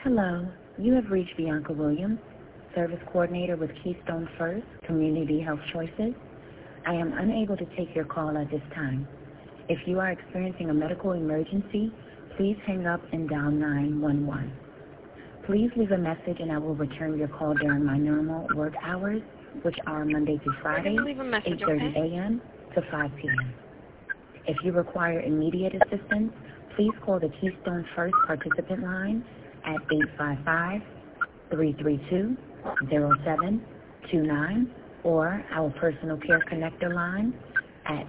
Hello, you have reached Bianca Williams, Service Coordinator with Keystone First Community Health Choices. I am unable to take your call at this time. If you are experiencing a medical emergency, please hang up and dial 911. Please leave a message and I will return your call during my normal work hours, which are Monday through Friday, 8:30 a.m. to 5 p.m. If you require immediate assistance, please call the Keystone First participant line at 855-332-0729 or our personal care connector line at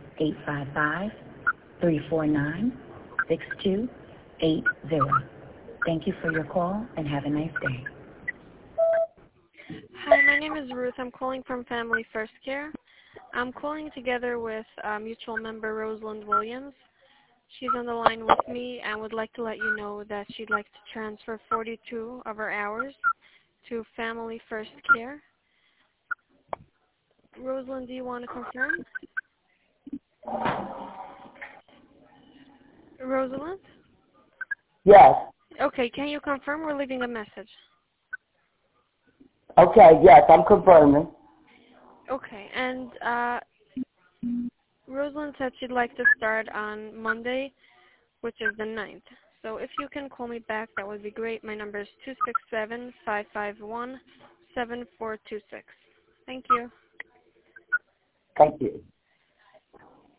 855-349-6280. Thank you for your call and have a nice day. Hi, my name is Ruth. I'm calling from Family First Care. I'm calling together with mutual member Rosalind Williams. She's on the line with me and would like to let you know that she'd like to transfer 42 of her hours to Family First Care. Rosalind, do you want to confirm? Rosalind? Yes. Okay, can you confirm? We're leaving a message. Okay, yes, I'm confirming. Okay, and Rosalind said she'd like to start on Monday, which is the 9th. So if you can call me back, that would be great. My number is 267-551-7426. Thank you. Thank you.